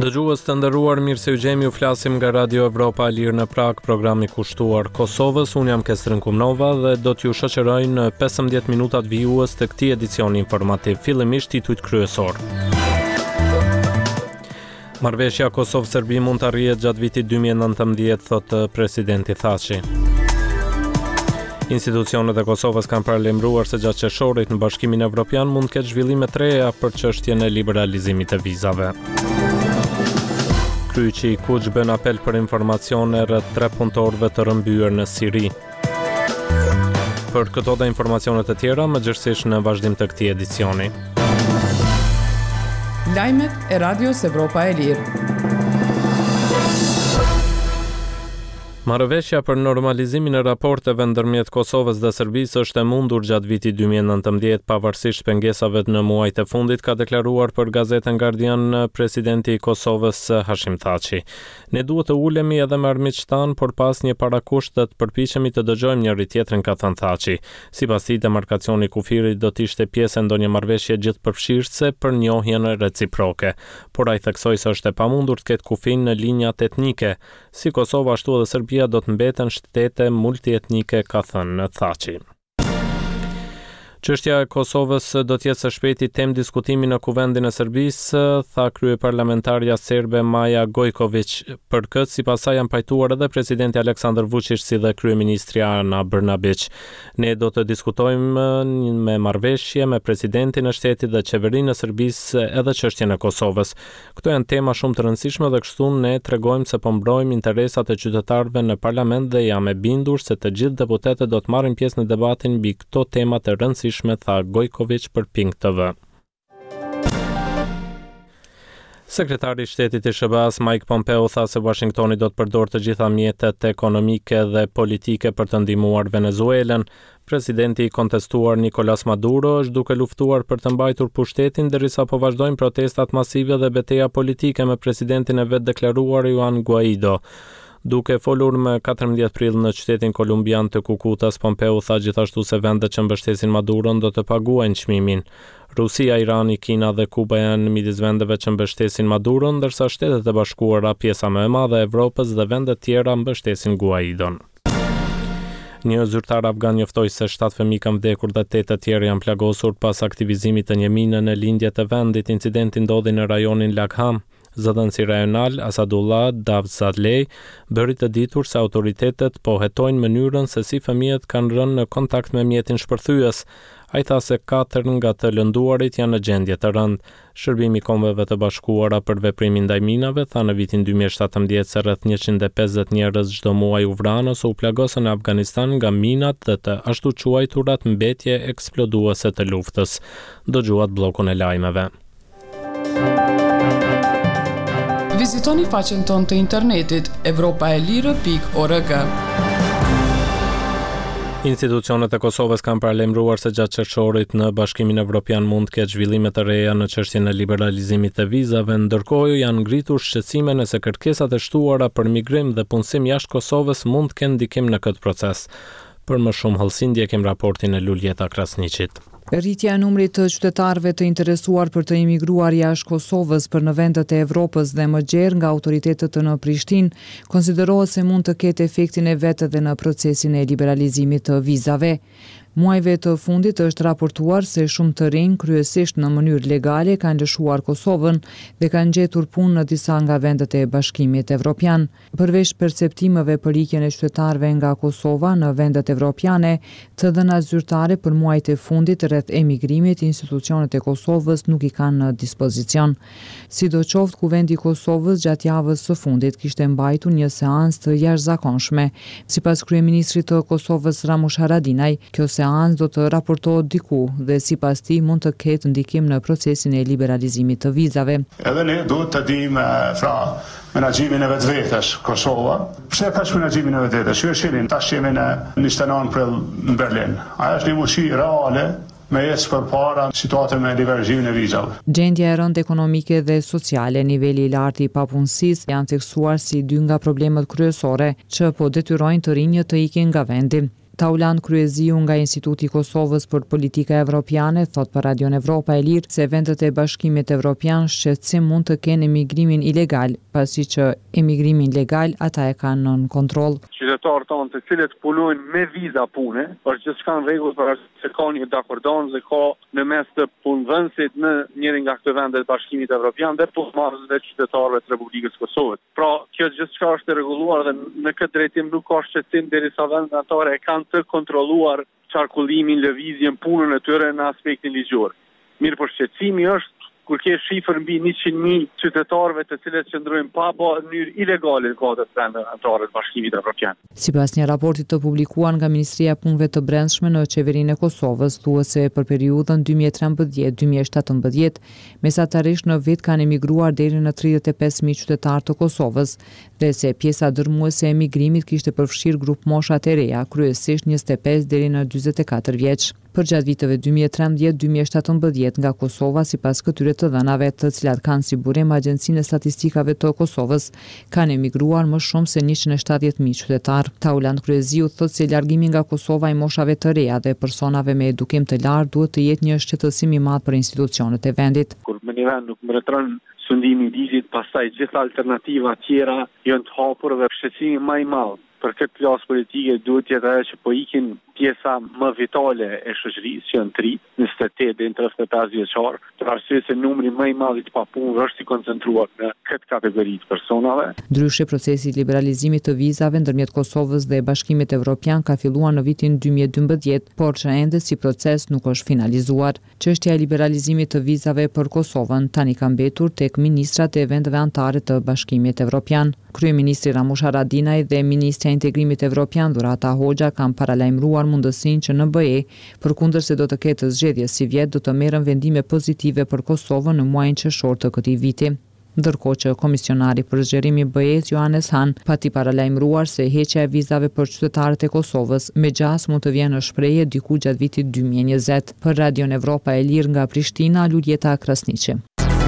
Dëgjues të nderuar, mirë se u gjemi, u flasim nga Radio Evropa e Lirë në Prag, programi kushtuar Kosovës. Unë jam Kestrin Kumnova dhe do t'ju shoqëroj në 15 minutat vijues të këtij edicioni informativ. Fillimisht titujt kryesor. Marrëveshja Kosovë-Serbi mund të arrihet gjatë vitit 2019, thotë presidenti Thaçi. Institucionet e Kosovës kanë paralajmëruar se gjatë qershorit në Bashkimin Evropian mund të ketë zhvillime të reja për çështjen e liberalizimit të vizave. Kryqi i Kuq bën apel për informacione rreth 3 punëtorëve të rrëmbyer në Siri. Për këto dhe informacione të tjera, mëgjërësisht në vazhdim të këtij edicioni. Lajmet e Radios Evropa e Lirë. Marrëveshja për normalizimin e raporteve ndërmjet Kosovës dhe Serbisë është e mundur gjatë vitit 2019, pavarësisht pengesave në muajt e fundit, ka deklaruar për gazetën Guardian presidenti i Kosovës Hashim Thaçi. Ne duhet të ulemi edhe me armiqtë tanë, por pas një parakusht të përpiqemi të dëgjojmë njëri tjetrin, ka thënë Thaçi. Sipas tij, demarkacioni i kufirit do të ishte pjesë e ndonjë marrëveshje gjithëpërfshirëse për njohjen reciproke, por ai theksoi se është e pamundur të ketë kufin në linjat etnike, si Kosova ashtu edhe Serbia do të mbeten shtete multietnike, ka thënë Thaçi. Çështja e Kosovës do të jetë së shpejti temë diskutimi në Kuvendin e Serbisë, tha kryeparlamentarja serbe Maja Gojković. Për këtë, sipas saj, janë pajtuar edhe presidenti Aleksandar Vučić si dhe kryeministri Ana Brnabić. Ne do të diskutojmë me marrëveshje me presidentin e shtetit dhe qeverinë e Serbisë edhe çështjen e Kosovës. Këto janë tema shumë të rëndësishme dhe kështu ne tregojmë se po mbrojmë interesat e qytetarëve në parlament dhe jam e bindur se të gjithë deputetët do të marrin pjesë në debatin mbi këto tema të rëndësishme, tha Gojković për Pink TV. Sekretari i shtetit i SBA-s Mike Pompeo tha se Washingtoni do të përdorë të gjitha mjetet ekonomike dhe politike për të ndihmuar Venezuelën. Presidenti i kontestuar Nicolas Maduro është duke luftuar për të mbajtur pushtetin derisa po vazhdojnë protestat masive dhe betejë politike me presidentin e vet deklaruar Juan Guaido. Duke folur me 14 prill në qytetin kolumbian të Kukutas, Pompeo tha gjithashtu se vendet që mbështesin Maduron do të paguajnë çmimin. Rusia, Irani, Kina dhe Kuba janë midis vendeve që mbështesin Maduron, ndërsa Shtetet e Bashkuara, pjesa më e madhe e Evropës dhe vendet tjera mbështesin Guaidon. Një zyrtar afgan njoftoi se 7 fëmijë kanë vdekur dhe 8 të tjerë janë plagosur pas aktivizimit të një mine në lindje të vendit. Incidenti ndodhi në rajonin Lagham. Zëdhënësi rajonal Asadullah Davzadlej bëri të ditur se autoritetet po hetojnë mënyrën se si fëmijët kanë rënë në kontakt me mjetin shpërthyes. Ai tha se 4 nga të lënduarit janë në gjendje të rëndë. Shërbimi i Kombeve të Bashkuara për veprimin ndaj minave tha në vitin 2017 se rreth 150 njerëz çdo muaj u vranë ose u plagosën në Afganistan nga minat dhe të ashtu quajturat mbetje eksploduese të luftës. Dëgjuat bllokun e lajmeve. Vizitoni faqen tonë të internetit europaelire.org. Institucionet e Kosovës kanë paralajmëruar se gjatë qershorit në Bashkimin Evropian mund të ketë zhvillime të reja në çështjen e liberalizimit të vizave, ndërkohë janë ngritur shqetësime nëse kërkesat e shtuara për migrim dhe punësim jashtë Kosovës mund të kenë ndikim në këtë proces. Për më shumë hëllësi ndjekim raportin e Luljeta Krasniqit. Rritja e numrit të qytetarëve të interesuar për të imigruar jashtë Kosovës për në vendet e Evropës dhe më gjerë nga autoritetet në Prishtinë konsiderohet se mund të ketë efektin e vet edhe në procesin e liberalizimit të vizave. Muajve të fundit është raportuar se shumë të rinj, kryesisht në mënyrë legale, kanë lëshuar Kosovën dhe kanë gjetur punë në disa nga vendet e Bashkimit Evropian. Përveç perceptimeve për ikjen e qytetarëve nga Kosova në vendet evropiane, të dhëna zyrtare për muajt e fundit rreth emigrimit, institucionet e Kosovës nuk i kanë në dispozicion. Sidoqoftë, Kuvendi i Kosovës gjatë javës së fundit kishte mbajtur një seancë të jashtëzakonshme. Sipas kryeministrit të Kosovës Ramush Haradinaj, kjo seancë do të raportohet diku dhe sipas tij mund të ketë ndikim në procesin e liberalizimit të vizave. Edhe ne duhet të dimë menaxhimin e vetvetes Kosova. Pse ka menaxhimin e vetvetes? Ju e shihni tash jemi në 29 prill në Berlin. Ajo është një mushi reale me ecë përpara situatës me liberalizimin e vizave. Gjendja e rëndë ekonomike dhe sociale, niveli i lartë i papunësisë janë theksuar si dy nga problemet kryesore që po detyrojnë të rinjët të ikin nga vendi. Tauland Kryeziu nga Instituti i Kosovës për Politika Evropiane thot për Radion Evropa e Lirë se vendet e Bashkimit Evropian shqetësim mund të kenë emigrimin ilegal, pasi që emigrimin legal ata e kanë nën kontroll. Qytetarët tonë të cilët punojnë me viza pune, është gjithçka në rregull për se ka një dakordon dhe ka në mes të punëdhënësit në njërin nga këto vende të Bashkimit Evropian dhe punëmarrësve dhe qytetarëve të Republikës Kosovës. Pra, kjo gjithçka është e rregulluar dhe në këtë drejtim nuk ka shqetësim derisa vendet anëtare e kanë të kontrolluar qarkullimin, lëvizjen, punën e tyre në aspektin ligjor. Mirë, por shqetësimi është kur ke shifër mbi 100.000 qytetarëve të cilët qëndrojnë pa në mënyrë ilegale në kohët e vendeve anëtare të Bashkimit Evropian. Sipas një raporti të publikuar nga Ministria e Punëve të Brendshme në Qeverinë e Kosovës, thuhet se për periudhën 2013-2017, mesatarisht në vit kanë emigruar deri në 35.000 qytetarë të Kosovës, dhe se pjesa dërmuese e emigrimit kishte përfshirë grup mosha të reja, kryesisht 25 deri në 44 vjeç. Përgjatë viteve 2013-2017 nga Kosova, sipas këtyre të dhënave të cilat kanë si burim Agjencinë e Statistikave të Kosovës, kanë emigruar më shumë se 170.000 qytetarë. Tauland Kryeziu thotë se largimi nga Kosova i moshave të reja dhe personave me edukim të lartë duhet të jetë një shqetësim i madh për institucionet e vendit. Kur në një vend nuk mbretëron sundimi i ligjit, pastaj gjithë alternativa tjera janë të hapur dhe shqetësimi më i madh për këtë klasë politike duhet jetë ajo që po ikin pjesa më vitale e shoqërisë që janë të ri, 28 deri në 35 vjeçar, për arsye se numri më i madh i papunëve është i koncentruar në këtë kategori të personave. Ndryshe, procesi i liberalizimit të vizave ndërmjet Kosovës dhe Bashkimit Evropian ka filluar në vitin 2012, por që ende si proces nuk është finalizuar. Çështja e liberalizimit të vizave për Kosovën tani ka mbetur tek ministrat e vendeve anëtare të Bashkimit Evropian. Kryeministri Ramush Haradinaj dhe Ministri i Integrimit Evropian Dhurata Hoxha kanë paralajmëruar mundësinë që në BE, përkundërse do të ketë zgjedhje si vjet, do të merren vendime pozitive për Kosovën në muajin qershor të këtij viti. Ndërkohë që komisionari për zgjerim i BE-s Johannes Hahn pati paralajmëruar se heqja e vizave për qytetarët e Kosovës me gjas mund të vjenë në shprehje diku gjatë vitit 2020. Për Radion Evropa e Lirë nga Prishtina, Luljeta Krasniqi.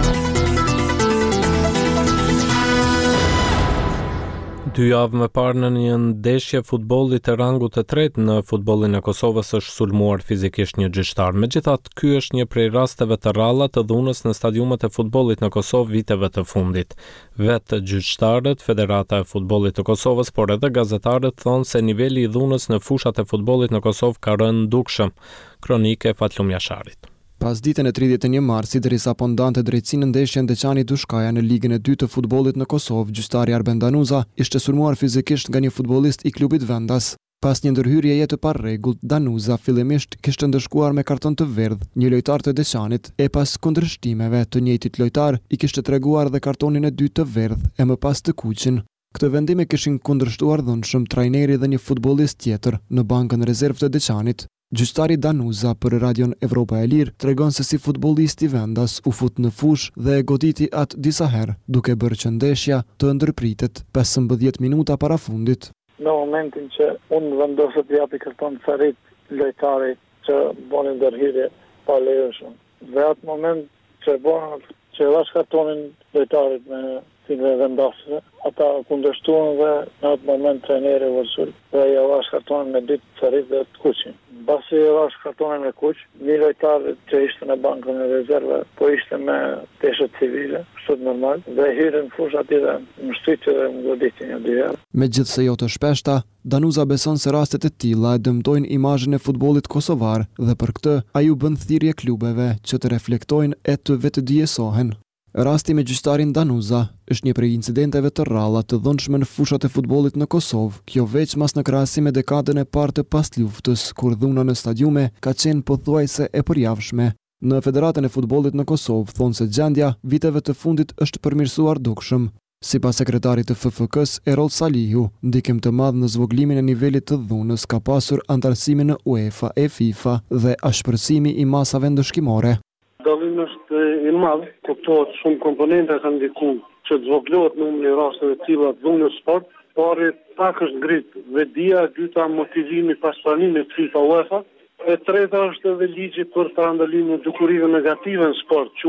2 javë më parë në një ndeshje futbolli të rangut të tretë në futbollin e Kosovës është sulmuar fizikisht një gjyqtar. Megjithatë, ky është një prej rasteve të rralla të dhunës në stadiumet e futbollit në Kosovë viteve të fundit. Vetë gjyqtarët, Federata e Futbollit të Kosovës, por edhe gazetarët thonë se niveli i dhunës në fushat e futbollit në Kosovë ka rënë dukshëm. Kronike Fatlum Jasharit. Pas ditën e 31 marsit, derisa po ndante drejtësinë ndeshjen Deçani Dushkaja në ligën e 2 të futbollit në Kosovë, gjyqtari Arben Danuza ishte sulmuar fizikisht nga një futbollist i klubit vendas. Pas një ndërhyrjeje të parregullt, Danuza fillimisht kishte ndëshkuar me karton të verdh një lojtar të Deçanit, e pas kundërshtimeve të njëjtit lojtar i kishte treguar dhe kartonin e dytë të verdh e më pas të kuqin. Këtë vendim e kishin kundërshtuar dhunshëm trajneri dhe një futbollist tjetër në bankën rezervë të Deçanit. Gjyqtari Danuza për Radion Evropa e Lirë tregon se si futbollisti vendas u fut në fush dhe e goditi atë disa herë, duke bërë që ndeshja të ndërpritet 15 minuta para fundit. Në momentin që unë vendosë të japi karton carit lojtarit që boni ndërhyrje pa lejueshëm. Dhe atë moment që dhash kartonin lojtarit me sigre vendasëve, ata kundërshtuan dhe në atë moment trajneri vërsul dhe ja dhash kartonin me dytë carit dhe të kuqin. Basi e dhash kartonin me kuq, një lojtar që ishte në bankën e rezerve, po ishte me peshët civile, kështu normal, dhe hyrën fush aty dhe më shtyqë dhe më goditi një dy herë. Megjithse jo të shpeshta, Danuza beson se rastet e tilla e dëmtojnë imazhin e futbollit kosovar dhe për këtë ai u bën thirrje klubeve që të reflektojnë e të vetëdijësohen. Rasti me gjyqtarin Danuza është një prej incidenteve të rralla të dhunshme në fushat e futbollit në Kosovë, kjo veçmas në krahasim me dekadën e parë të pasluftës, kur dhuna në stadiume ka qenë pothuajse e përjavshme. Në Federatën e Futbollit në Kosovë thonë se gjendja viteve të fundit është përmirësuar dukshëm. Sipas sekretarit të FFK-s Erol Salihu, ndikim të madh në zvoglimin e nivelit të dhunës ka pasur antarësimi në UEFA e FIFA dhe ashpërësimi i masave ndëshkimore. Dallimi është i madh, kuptohet shumë komponente kanë ndikuar që të zvoglohet numri i rasteve të tilla të dhunës sport, por pak është ngrit vedia, e dyta motivimi pas pranimit FIFA UEFA, e treta është edhe ligji për parandalim në dukurive negative në sport, quhet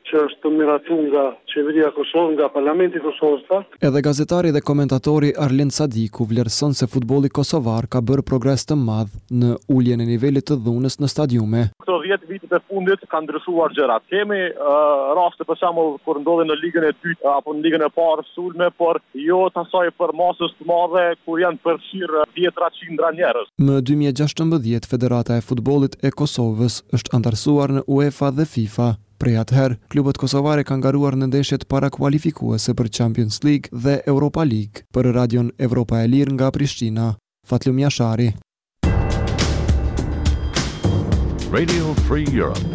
që është miratuar nga qeveria e Kosovës, nga Parlamenti i Kosovës. Edhe gazetari dhe komentatori Arlind Sadiku vlerëson se futbolli kosovar ka bërë progres të madh në uljen e nivelit të dhunës në stadiume. Këto 10 vitet e fundit kanë ndryshuar gjërat. Kemi raste për shembull kur ndodhen në ligën e dytë apo në ligën e parë sulme, por jo të asaj për masës të madhe kur janë përfshirë 10-100 njerëz. Më 2016 Federata e Futbollit e Kosovës është antarësuar në UEFA dhe FIFA. Prej atëherë, klubet kosovare kanë garuar në ndeshjet para kualifikuese për Champions League dhe Europa League. Për Radion Evropa e Lirë nga Prishtina, Fatlum Jashari. Radio Free Europe.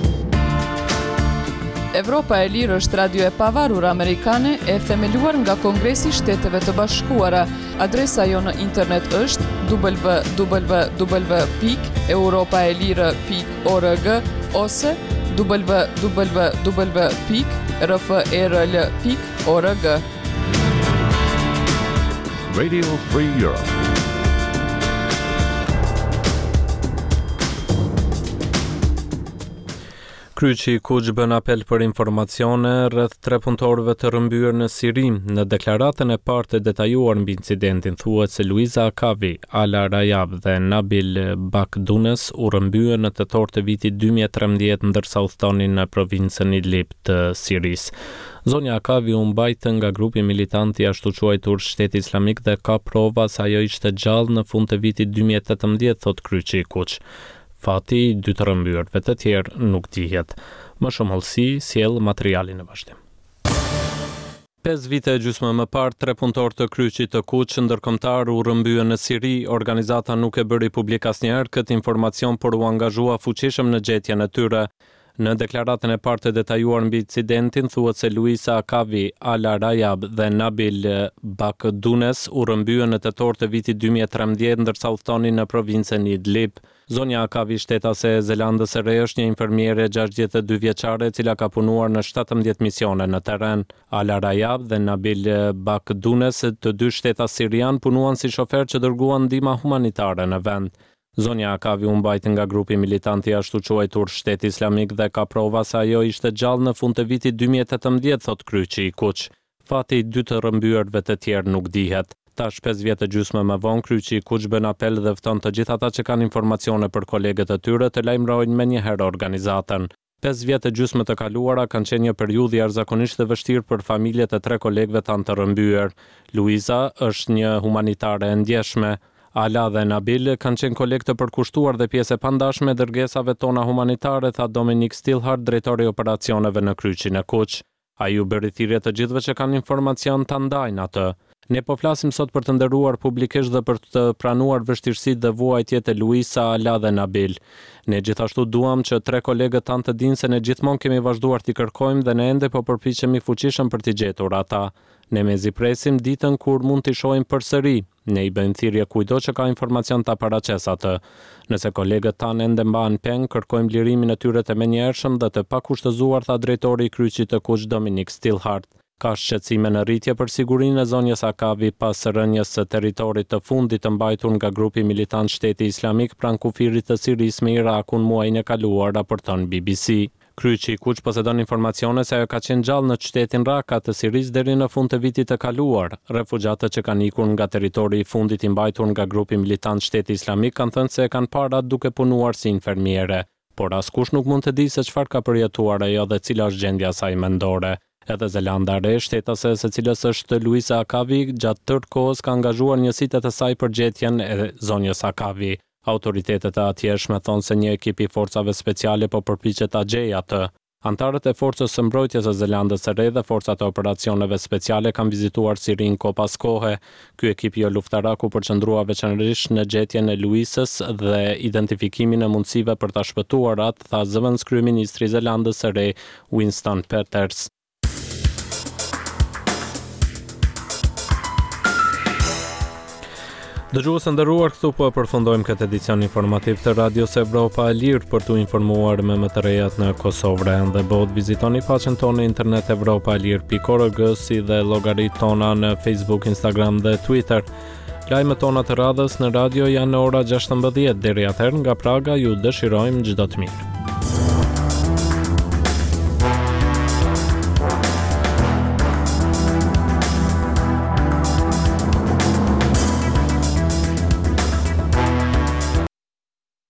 Evropa e Lirë është radio e pavarur amerikane e themeluar nga Kongresi i Shteteve të Bashkuara. Adresa jo në internet është www.europaelire.org ose www.rfrl.org. Radio Free Europe. Kryqi Kuq bën apel për informacione rreth 3 punëtorëve të rrëmbyer në Siri. Në deklaratën e parë të detajuar mbi incidentin thuhet se Luiza Akavi, Ala Rajab dhe Nabil Bakdunes u rrëmbyen në tetor të vitit 2013 ndërsa u thonin në provincën Idlib të Sirisë. Zonja Akavi u mbajtë nga grupi militant i ashtu quajtur Shteti Islamik dhe ka prova se ajo ishte gjallë në fund të vitit 2018, thot Kryqi Kuq. Fati i 2 të rrëmbyrëve të tjerë nuk dihet. Më shumë hollësi sjell materialin në vazhdim. 5 vite e gjysmë më parë, 3 punëtor të Kryqit të Kuq ndërkombëtar u rrëmbyen në Siri. Organizata nuk e bëri publik asnjëherë këtë informacion, por u angazhua fuqishëm në gjetjen e tyre. Në deklaratën e parë të detajuar mbi incidentin thuhet se Luisa Akavi, Ala Rajab dhe Nabil Bakdunes u rrëmbyen në tetor të vitit 2013 ndërsa u thonin në provincën Idlib. Zonja Akavi, shtetase e Zelandës së Re, është një infermiere 62 vjeçare e cila ka punuar në 17 misione në terren. Ala Rajab dhe Nabil Bakdunes, të dy shtetas sirian, punuan si shofer që dërguan ndihmë humanitare në vend. Zonja Akavi u mbajt nga grupi militant i ashtu quajtur Shteti Islamik dhe ka prova se ajo ishte gjallë në fund të vitit 2018, thot Kryqi i Kuq. Fati i 2 të rrëmbyrëve të tjerë nuk dihet. Tash 5 vjet e gjysmë më vonë, Kryqi i Kuq bën apel dhe fton të gjithë ata që kanë informacione për kolegët e tyre të lajmërojnë menjëherë organizatën. 5 vjet e gjysmë të kaluara kanë qenë një periudhë jashtëzakonisht e vështirë për familjet e 3 kolegëve tanë të rrëmbyer. Luiza është një humanitare e ndjeshme. Ala dhe Nabil kanë qenë kolegë të përkushtuar dhe pjesë e pandashme e dërgesave tona humanitare, tha Dominic Stillhart, drejtori i operacioneve në Kryqin e Kuq. Ai u bëri thirrje të gjithëve që kanë informacion ta ndajnë atë. Ne po flasim sot për të nderuar publikisht dhe për të pranuar vështirësitë dhe vuajtjet e Luisa, Ala dhe Nabil. Ne gjithashtu duam që 3 kolegët tanë të dinë se ne gjithmonë kemi vazhduar t'i kërkojmë dhe ne ende po përpiqemi fuqishëm për t'i gjetur ata. Ne mezi presim ditën kur mund t'i shohim përsëri. Ne i bëjmë thirrje kujdo që ka informacion ta paraqes atë. Nëse kolegët tanë ende mbahen peng, kërkojmë lirimin e tyre të menjëhershëm dhe të pakushtëzuar, tha drejtori i Kryqit të Kuq Dominic Stillhart. Ka shqetësime në rritje për sigurinë e zonjës Akavi pas rënjes së territorit të fundit të mbajtur nga grupi militant Shteti Islamik pranë kufirit të Sirisë me Irakun muajin e kaluar, raporton BBC. Kryqi i Kuq posedon informacione se ajo ka qenë gjallë në qytetin Raqqa të Sirisë deri në fund të vitit të kaluar. Refugjatët që kanë ikur nga territori i fundit i mbajtur nga grupi militant Shteti Islamik kanë thënë se e kanë para duke punuar si infermiere, por askush nuk mund të di se çfarë ka përjetuar ajo dhe cila është gjendja e saj mendore. Edhe Zelanda e Re, shtetase së cilës është Luisa Akavi, gjatë tërë kohës ka angazhuar njësitë të saj për gjetjen e zonjës Akavi. Autoritetet e atjeshme thonë se një ekip i forcave speciale po përpiqet ta gjejë atë. Antarët e forcës së mbrojtjes së Zelandës së Re dhe forcat e operacioneve speciale kanë vizituar Sirin kohë pas kohe. Ky ekip jo luftarak u përqendrua veçanërisht në gjetjen e Luisës dhe identifikimin e mundësive për ta shpëtuar atë, tha zëvendës kryeministri i Zelandës së Re, Winston Peters. Dëgjues të nderuar, këtu po përfundojmë këtë edicion informativ të Radios Evropa e Lirë. Për t'u informuar me më të rejat në Kosovë dhe botë, vizitoni faqen tonë në internet europaelir.org, si dhe llogaritë tona në Facebook, Instagram dhe Twitter. Lajmet tona të radhës në radio janë në ora 16. Deri atëherë nga Praga ju dëshirojmë çdo të mirë.